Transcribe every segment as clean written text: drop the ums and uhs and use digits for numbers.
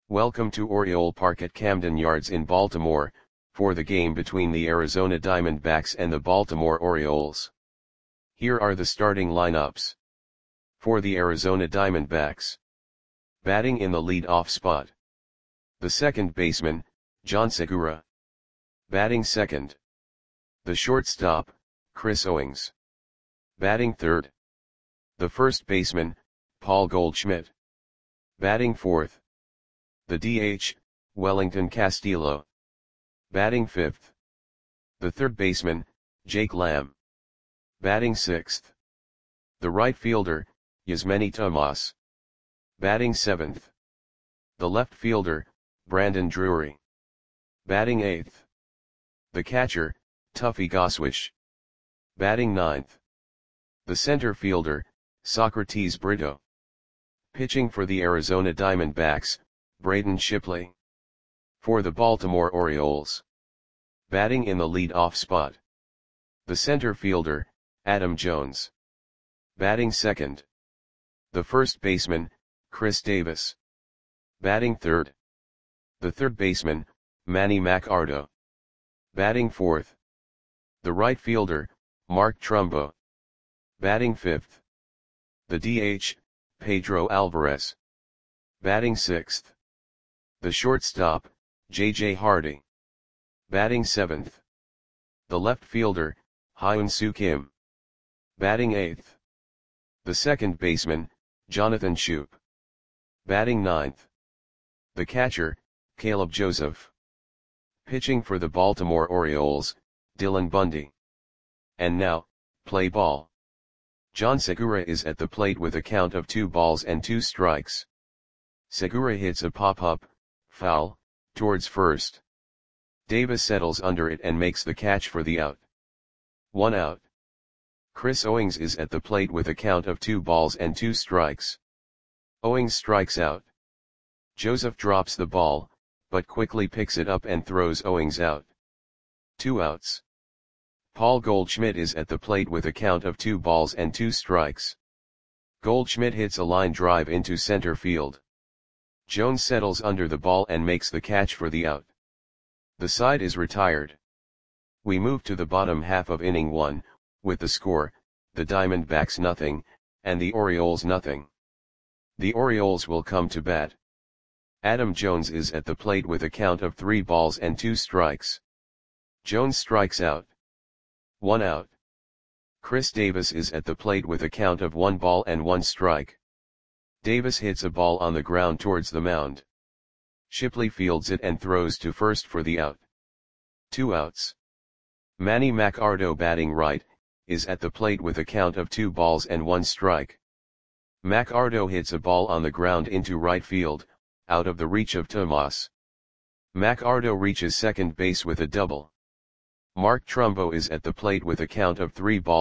Welcome to Oriole Park at Camden Yards in Baltimore, for the game between the Arizona Diamondbacks and the Baltimore Orioles. Here are the starting lineups. For the Arizona Diamondbacks. Batting in the lead-off spot. The second baseman, Jean Segura. Batting second. The shortstop, Chris Owings. Batting third. The first baseman, Paul Goldschmidt. Batting fourth. The DH, Wellington Castillo. Batting fifth. The third baseman, Jake Lamb. Batting sixth. The right fielder, Yasmany Tomas. Batting seventh. The left fielder, Brandon Drury. Batting eighth. The catcher, Tuffy Goswish. Batting ninth. The center fielder, Socrates Brito. Pitching for the Arizona Diamondbacks, Braden Shipley. For the Baltimore Orioles. Batting in the lead-off spot. The center fielder, Adam Jones. Batting second. The first baseman, Chris Davis. Batting third. The third baseman, Manny Machado. Batting fourth. The right fielder, Mark Trumbo. Batting fifth. The DH, Pedro Alvarez. Batting sixth. The shortstop, J.J. Hardy. Batting seventh. The left fielder, Hyun-Soo Kim. Batting eighth. The second baseman, Jonathan Schoop. Batting ninth. The catcher, Caleb Joseph. Pitching for the Baltimore Orioles, Dylan Bundy. And now, play ball. Jean Segura is at the plate with a count of 2-2. Segura hits a pop-up, foul, towards first. Davis settles under it and makes the catch for the out. 1 out. Chris Owings is at the plate with a count of 2-2. Owings strikes out. Joseph drops the ball, but quickly picks it up and throws Owings out. 2 outs. Paul Goldschmidt is at the plate with a count of 2-2. Goldschmidt hits a line drive into center field. Jones settles under the ball and makes the catch for the out. The side is retired. We move to the bottom half of inning 1, with the score, the Diamondbacks 0, and the Orioles 0. The Orioles will come to bat. Adam Jones is at the plate with a count of 3-2. Jones strikes out. 1 out. Chris Davis is at the plate with a count of 1-1. Davis hits a ball on the ground towards the mound. Shipley fields it and throws to first for the out. 2 outs. Manny Machado, batting right, is at the plate with a count of 2-1. Machado hits a ball on the ground into right field, out of the reach of Tomas. Machado reaches second base with a double. Mark Trumbo is at the plate with a count of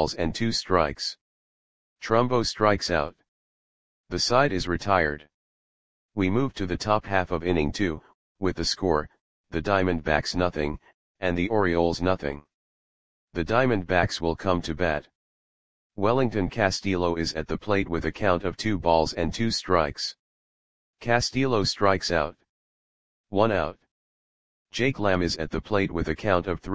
3-2. Trumbo strikes out. The side is retired. We move to the top half of inning 2, with the score, the Diamondbacks 0, and the Orioles 0. The Diamondbacks will come to bat. Wellington Castillo is at the plate with a count of 2-2. Castillo strikes out. 1 out. Jake Lamb is at the plate with a count of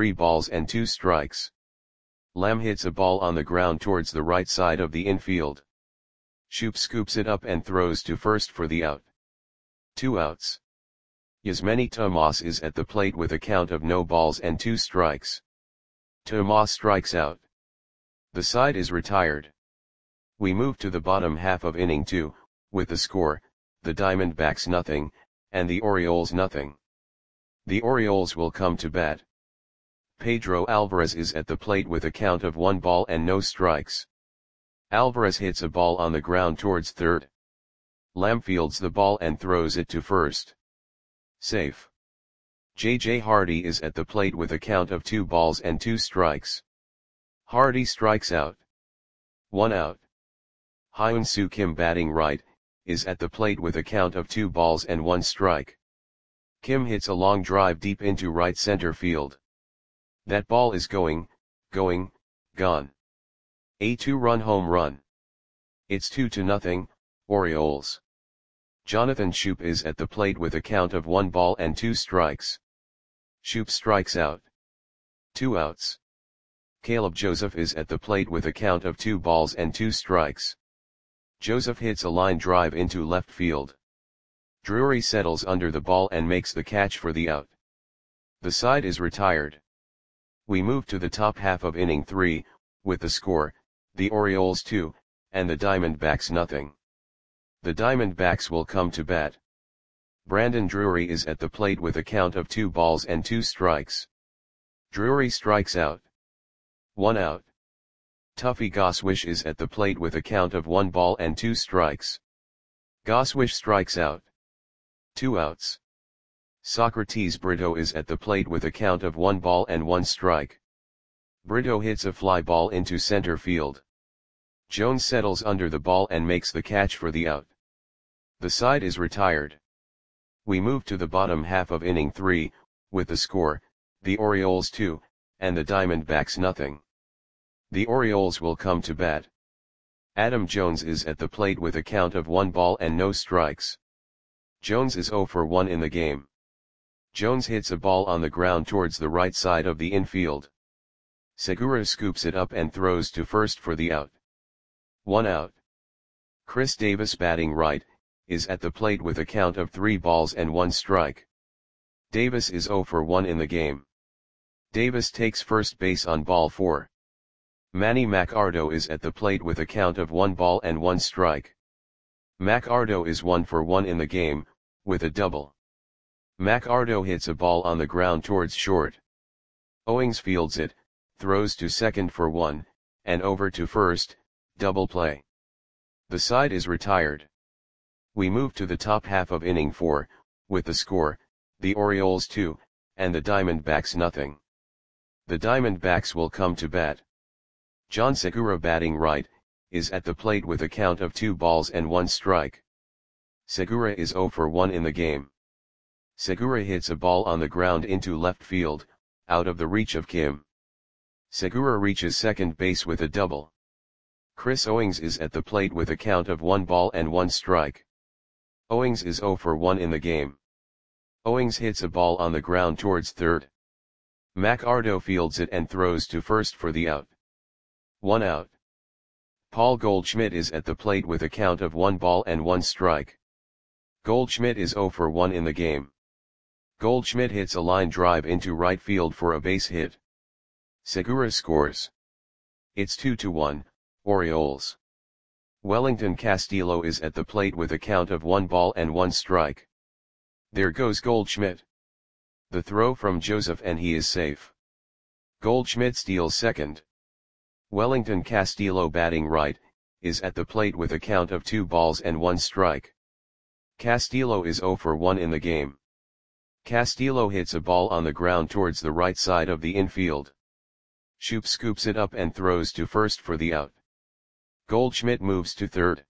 3-2. Lamb hits a ball on the ground towards the right side of the infield. Schoop scoops it up and throws to first for the out. 2 outs. Yasmany Tomas is at the plate with a count of 0-2. Tomas strikes out. The side is retired. We move to the bottom half of inning 2, with the score, the Diamondbacks 0, and the Orioles 0. The Orioles will come to bat. Pedro Alvarez is at the plate with a count of 1-0. Alvarez hits a ball on the ground towards third. Lamb fields the ball and throws it to first. Safe. J.J. Hardy is at the plate with a count of 2-2. Hardy strikes out. 1 out. Hyun-Soo Kim, batting right, is at the plate with a count of 2-1. Kim hits a long drive deep into right center field. That ball is gone. A 2-run home run. It's 2-0, Orioles. Jonathan Schoop is at the plate with a count of 1 ball and 2 strikes. Schoop strikes out. 2 outs. Caleb Joseph is at the plate with a count of 2 balls and 2 strikes. Joseph hits a line drive into left field. Drury settles under the ball and makes the catch for the out. The side is retired. We move to the top half of inning 3, with the score, the Orioles 2, and the Diamondbacks nothing. The Diamondbacks will come to bat. Brandon Drury is at the plate with a count of 2 balls and 2 strikes. Drury strikes out. 1 out. Tuffy Goswish is at the plate with a count of 1 ball and 2 strikes. Goswish strikes out. 2 outs. Socrates Brito is at the plate with a count of 1 ball and 1 strike. Brito hits a fly ball into center field. Jones settles under the ball and makes the catch for the out. The side is retired. We move to the bottom half of inning 3, with the score, the Orioles 2, and the Diamondbacks nothing. The Orioles will come to bat. Adam Jones is at the plate with a count of 1 ball and no strikes. Jones is 0 for 1 in the game. Jones hits a ball on the ground towards the right side of the infield. Segura scoops it up and throws to first for the out. 1 out. Chris Davis batting right, is at the plate with a count of 3 balls and 1 strike. Davis is 0 for 1 in the game. Davis takes first base on ball 4. Manny Macardo is at the plate with a count of 1 ball and 1 strike. Macardo is 1 for 1 in the game, with a double. Macardo hits a ball on the ground towards short. Owings fields it, throws to second for 1, and over to first, double play. The side is retired. We move to the top half of inning 4, with the score, the Orioles 2, and the Diamondbacks nothing. The Diamondbacks will come to bat. John Segura batting right, is at the plate with a count of 2 balls and 1 strike. Segura is 0 for 1 in the game. Segura hits a ball on the ground into left field, out of the reach of Kim. Segura reaches second base with a double. Chris Owings is at the plate with a count of 1 ball and 1 strike. Owings is 0 for 1 in the game. Owings hits a ball on the ground towards third. Macardo fields it and throws to first for the out. 1 out. Paul Goldschmidt is at the plate with a count of 1 ball and 1 strike. Goldschmidt is 0 for 1 in the game. Goldschmidt hits a line drive into right field for a base hit. Segura scores. It's 2-1, Orioles. Wellington Castillo is at the plate with a count of 1 ball and 1 strike. There goes Goldschmidt. The throw from Joseph and he is safe. Goldschmidt steals second. Wellington Castillo batting right, is at the plate with a count of 2 balls and 1 strike. Castillo is 0 for 1 in the game. Castillo hits a ball on the ground towards the right side of the infield. Schoop scoops it up and throws to first for the out. Goldschmidt moves to third.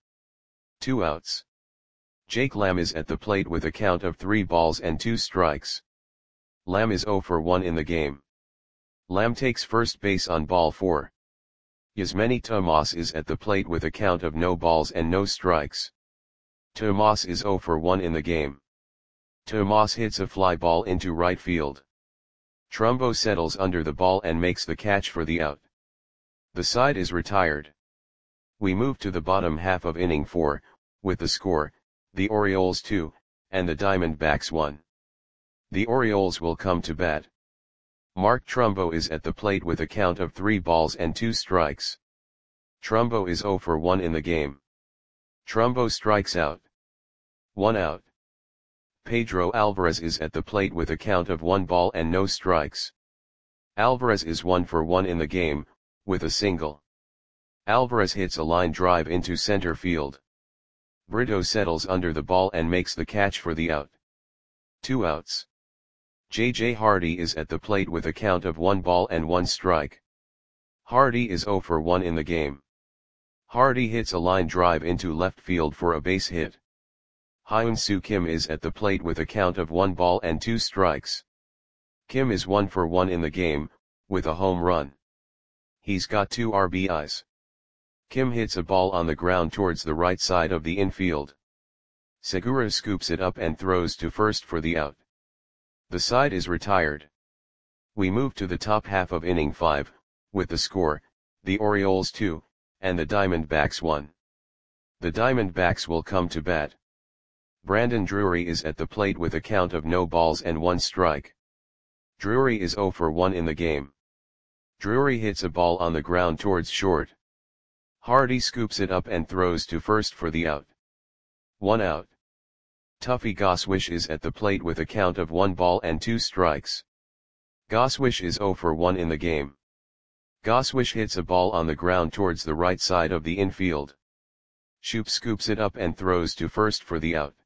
2 outs. Jake Lamb is at the plate with a count of 3 balls and 2 strikes. Lamb is 0 for 1 in the game. Lamb takes first base on ball 4. Yasmany Tomas is at the plate with a count of no balls and no strikes. Tomas is 0 for 1 in the game. Tomas hits a fly ball into right field. Trumbo settles under the ball and makes the catch for the out. The side is retired. We move to the bottom half of inning 4, with the score, the Orioles 2, and the Diamondbacks 1. The Orioles will come to bat. Mark Trumbo is at the plate with a count of 3 balls and 2 strikes. Trumbo is 0 for 1 in the game. Trumbo strikes out. 1 out. Pedro Alvarez is at the plate with a count of 1 ball and no strikes. Alvarez is 1 for 1 in the game, with a single. Alvarez hits a line drive into center field. Brito settles under the ball and makes the catch for the out. 2 outs. J.J. Hardy is at the plate with a count of 1 ball and 1 strike. Hardy is 0 for 1 in the game. Hardy hits a line drive into left field for a base hit. Hyun-Soo Kim is at the plate with a count of 1 ball and 2 strikes. Kim is 1 for 1 in the game, with a home run. He's got 2 RBIs. Kim hits a ball on the ground towards the right side of the infield. Segura scoops it up and throws to first for the out. The side is retired. We move to the top half of inning 5, with the score, the Orioles 2, and the Diamondbacks 1. The Diamondbacks will come to bat. Brandon Drury is at the plate with a count of no balls and 1 strike. Drury is 0 for 1 in the game. Drury hits a ball on the ground towards short. Hardy scoops it up and throws to first for the out. 1 out. Tuffy Goswish is at the plate with a count of 1 ball and 2 strikes. Goswish is 0 for 1 in the game. Goswish hits a ball on the ground towards the right side of the infield. Shoop scoops it up and throws to first for the out.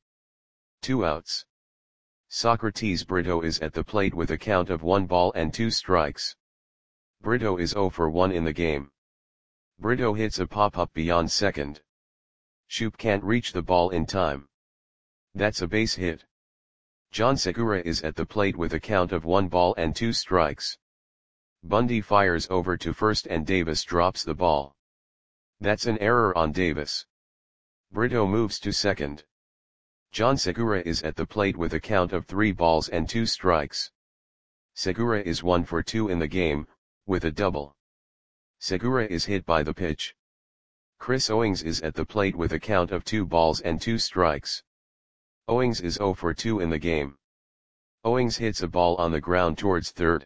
2 outs. Socrates Brito is at the plate with a count of 1 ball and 2 strikes. Brito is 0 for 1 in the game. Brito hits a pop-up beyond second. Shoop can't reach the ball in time. That's a base hit. John Segura is at the plate with a count of 1 ball and 2 strikes. Bundy fires over to first and Davis drops the ball. That's an error on Davis. Brito moves to second. John Segura is at the plate with a count of 3 balls and 2 strikes. Segura is 1 for 2 in the game, with a double. Segura is hit by the pitch. Chris Owings is at the plate with a count of 2 balls and 2 strikes. Owings is 0 for 2 in the game. Owings hits a ball on the ground towards third.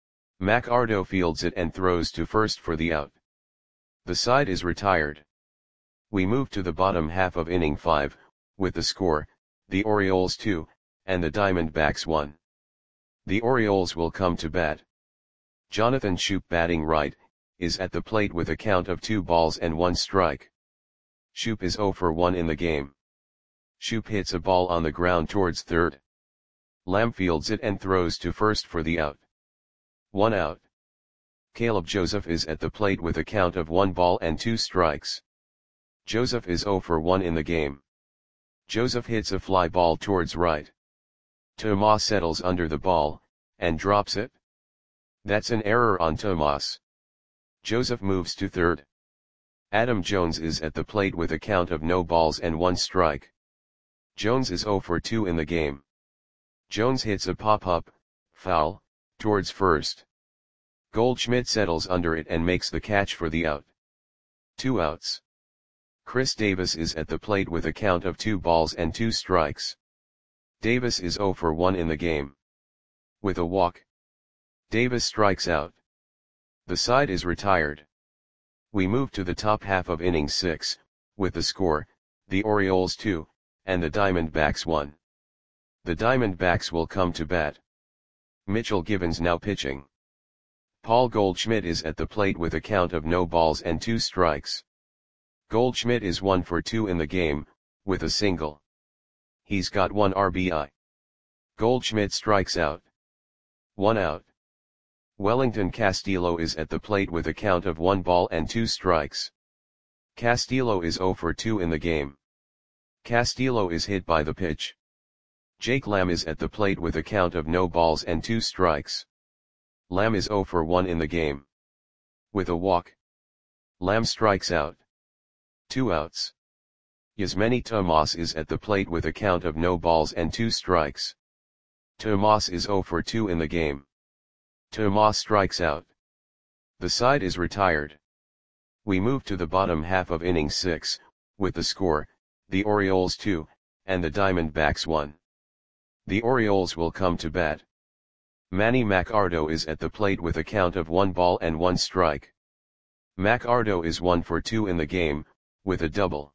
McArdo fields it and throws to first for the out. The side is retired. We move to the bottom half of inning 5, with the score, the Orioles 2, and the Diamondbacks 1. The Orioles will come to bat. Jonathan Shoop, batting right, is at the plate with a count of 2 balls and 1 strike. Shoop is 0 for 1 in the game. Shoop hits a ball on the ground towards third. Lamb fields it and throws to first for the out. 1 out. Caleb Joseph is at the plate with a count of 1 ball and 2 strikes. Joseph is 0 for 1 in the game. Joseph hits a fly ball towards right. Tomas settles under the ball, and drops it. That's an error on Tomas. Joseph moves to third. Adam Jones is at the plate with a count of no balls and 1 strike. Jones is 0 for 2 in the game. Jones hits a pop-up, foul, towards first. Goldschmidt settles under it and makes the catch for the out. 2 outs. Chris Davis is at the plate with a count of 2 balls and 2 strikes. Davis is 0 for 1 in the game. With a walk, Davis strikes out. The side is retired. We move to the top half of inning 6, with the score, the Orioles 2, and the Diamondbacks 1. The Diamondbacks will come to bat. Mitchell Givens now pitching. Paul Goldschmidt is at the plate with a count of no balls and 2 strikes. Goldschmidt is 1 for 2 in the game, with a single. He's got 1 RBI. Goldschmidt strikes out. 1 out. Wellington Castillo is at the plate with a count of 1 ball and 2 strikes. Castillo is 0 for 2 in the game. Castillo is hit by the pitch. Jake Lamb is at the plate with a count of no balls and 2 strikes. Lamb is 0 for 1 in the game. With a walk, Lamb strikes out. 2 outs. Yasmany Tomas is at the plate with a count of no balls and 2 strikes. Tomas is 0 for 2 in the game. Tomas strikes out. The side is retired. We move to the bottom half of inning 6, with the score, the Orioles 2, and the Diamondbacks 1. The Orioles will come to bat. Manny McArdo is at the plate with a count of 1 ball and 1 strike. McArdo is 1 for 2 in the game, with a double.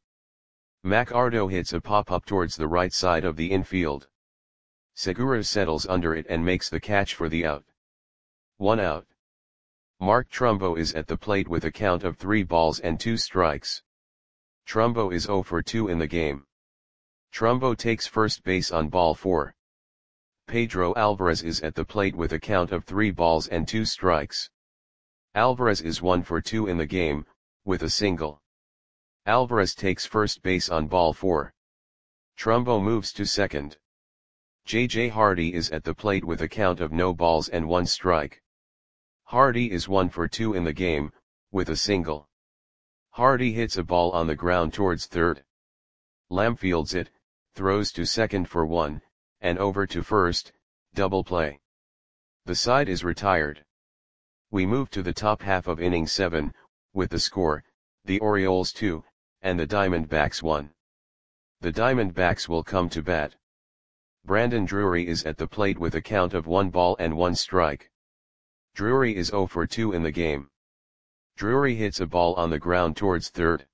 McArdo hits a pop-up towards the right side of the infield. Segura settles under it and makes the catch for the out. 1 out. Mark Trumbo is at the plate with a count of 3 balls and 2 strikes. Trumbo is 0 for 2 in the game. Trumbo takes first base on ball 4. Pedro Alvarez is at the plate with a count of 3 balls and 2 strikes. Alvarez is 1 for 2 in the game, with a single. Alvarez takes first base on ball 4. Trumbo moves to second. J.J. Hardy is at the plate with a count of no balls and 1 strike. Hardy is 1 for 2 in the game, with a single. Hardy hits a ball on the ground towards third. Lamb fields it, throws to second for 1, and over to first, double play. The side is retired. We move to the top half of inning 7, with the score, the Orioles 2, and the Diamondbacks 1. The Diamondbacks will come to bat. Brandon Drury is at the plate with a count of 1 ball and 1 strike. Drury is 0 for 2 in the game. Drury hits a ball on the ground towards third.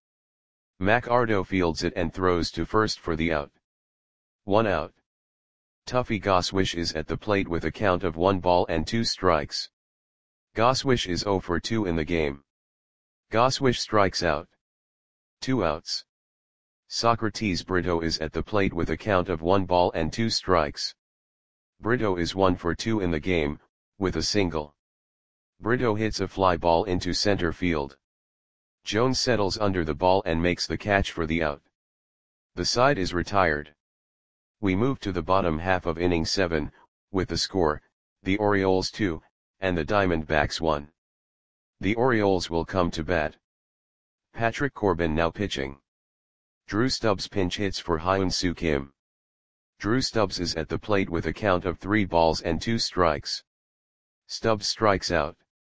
McArdo fields it and throws to first for the out. 1 out. Tuffy Goswish is at the plate with a count of 1 ball and 2 strikes. Goswish is 0 for 2 in the game. Goswish strikes out. 2 outs. Socrates Brito is at the plate with a count of 1 ball and 2 strikes. Brito is 1 for 2 in the game, with a single. Brito hits a fly ball into center field. Jones settles under the ball and makes the catch for the out. The side is retired. We move to the bottom half of inning 7, with the score, the Orioles 2, and the Diamondbacks 1. The Orioles will come to bat. Patrick Corbin now pitching. Drew Stubbs pinch hits for Hyun-Soo Kim. Drew Stubbs is at the plate with a count of 3 balls and 2 strikes. Stubbs strikes out.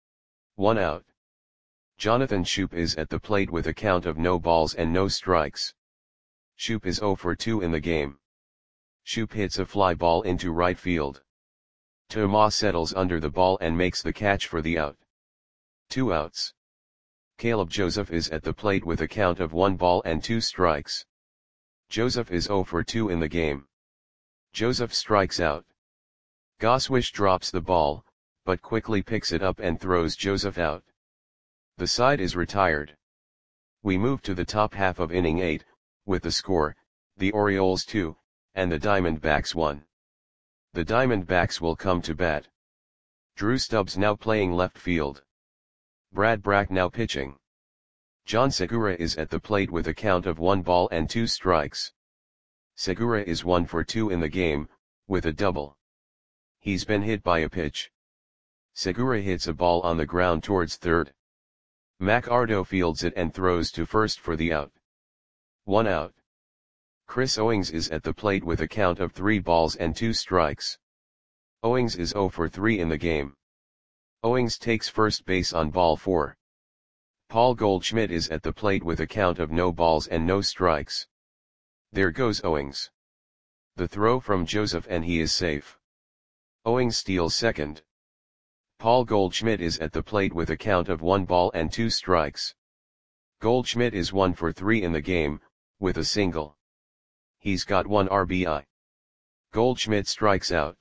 1 out. Jonathan Schoop is at the plate with a count of no balls and no strikes. Schoop is 0 for 2 in the game. Schoop hits a fly ball into right field. Tomas settles under the ball and makes the catch for the out. 2 outs. Caleb Joseph is at the plate with a count of 1 ball and 2 strikes. Joseph is 0 for 2 in the game. Joseph strikes out. Goswish drops the ball, but quickly picks it up and throws Joseph out. The side is retired. We move to the top half of inning 8, with the score, the Orioles 2, and the Diamondbacks 1. The Diamondbacks will come to bat. Drew Stubbs now playing left field. Brad Brach now pitching. John Segura is at the plate with a count of 1 ball and 2 strikes. Segura is 1 for 2 in the game, with a double. He's been hit by a pitch. Segura hits a ball on the ground towards third. McArdo fields it and throws to first for the out. 1 out. Chris Owings is at the plate with a count of 3 balls and 2 strikes. Owings is 0 for 3 in the game. Owings takes first base on ball 4. Paul Goldschmidt is at the plate with a count of no balls and no strikes. There goes Owings. The throw from Joseph and he is safe. Owings steals second. Paul Goldschmidt is at the plate with a count of 1 ball and 2 strikes. Goldschmidt is 1 for 3 in the game, with a single. He's got 1 RBI. Goldschmidt strikes out.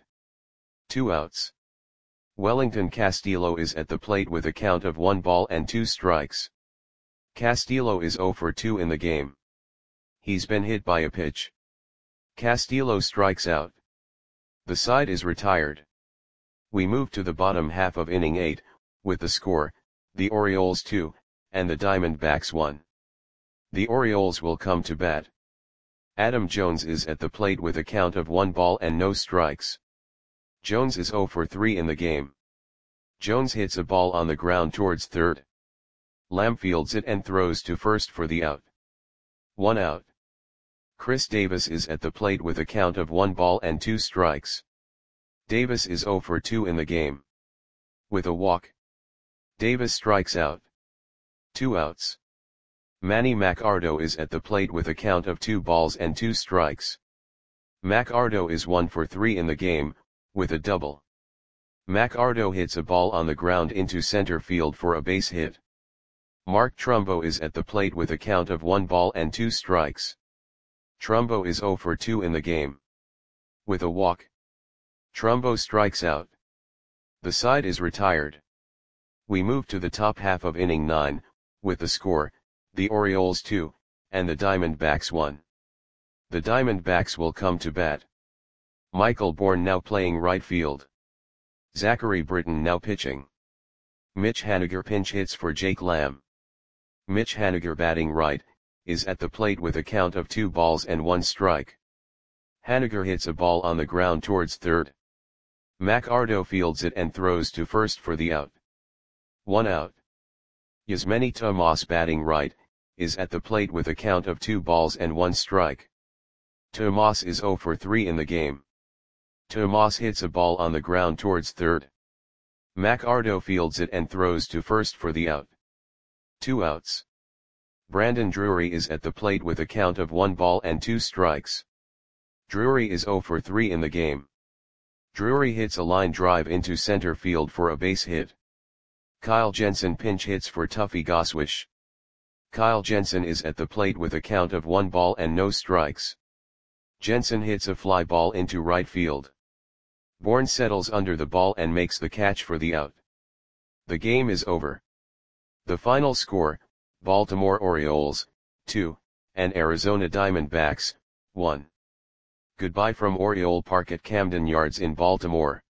2 outs. Wellington Castillo is at the plate with a count of 1 ball and 2 strikes. Castillo is 0 for 2 in the game. He's been hit by a pitch. Castillo strikes out. The side is retired. We move to the bottom half of inning 8, with the score, the Orioles 2, and the Diamondbacks 1. The Orioles will come to bat. Adam Jones is at the plate with a count of 1 ball and no strikes. Jones is 0 for 3 in the game. Jones hits a ball on the ground towards third. Lamb fields it and throws to first for the out. 1 out. Chris Davis is at the plate with a count of 1 ball and 2 strikes. Davis is 0 for 2 in the game. With a walk. Davis strikes out. 2 outs. Manny McArdo is at the plate with a count of 2 balls and 2 strikes. McArdo is 1 for 3 in the game, with a double. McArdo hits a ball on the ground into center field for a base hit. Mark Trumbo is at the plate with a count of 1 ball and 2 strikes. Trumbo is 0 for 2 in the game. With a walk. Trumbo strikes out. The side is retired. We move to the top half of inning 9, with the score, the Orioles 2, and the Diamondbacks 1. The Diamondbacks will come to bat. Michael Bourne now playing right field. Zachary Britton now pitching. Mitch Haniger pinch hits for Jake Lamb. Mitch Haniger batting right, is at the plate with a count of 2 balls and 1 strike. Haniger hits a ball on the ground towards third. McArdo fields it and throws to first for the out. 1 out. Yasmany Tomas batting right, is at the plate with a count of 2 balls and 1 strike. Tomas is 0 for 3 in the game. Tomas hits a ball on the ground towards third. McArdo fields it and throws to first for the out. 2 outs. Brandon Drury is at the plate with a count of 1 ball and 2 strikes. Drury is 0 for 3 in the game. Drury hits a line drive into center field for a base hit. Kyle Jensen pinch hits for Tuffy Goswish. Kyle Jensen is at the plate with a count of 1 ball and no strikes. Jensen hits a fly ball into right field. Bourne settles under the ball and makes the catch for the out. The game is over. The final score, Baltimore Orioles, 2, and Arizona Diamondbacks, 1. Goodbye from Oriole Park at Camden Yards in Baltimore.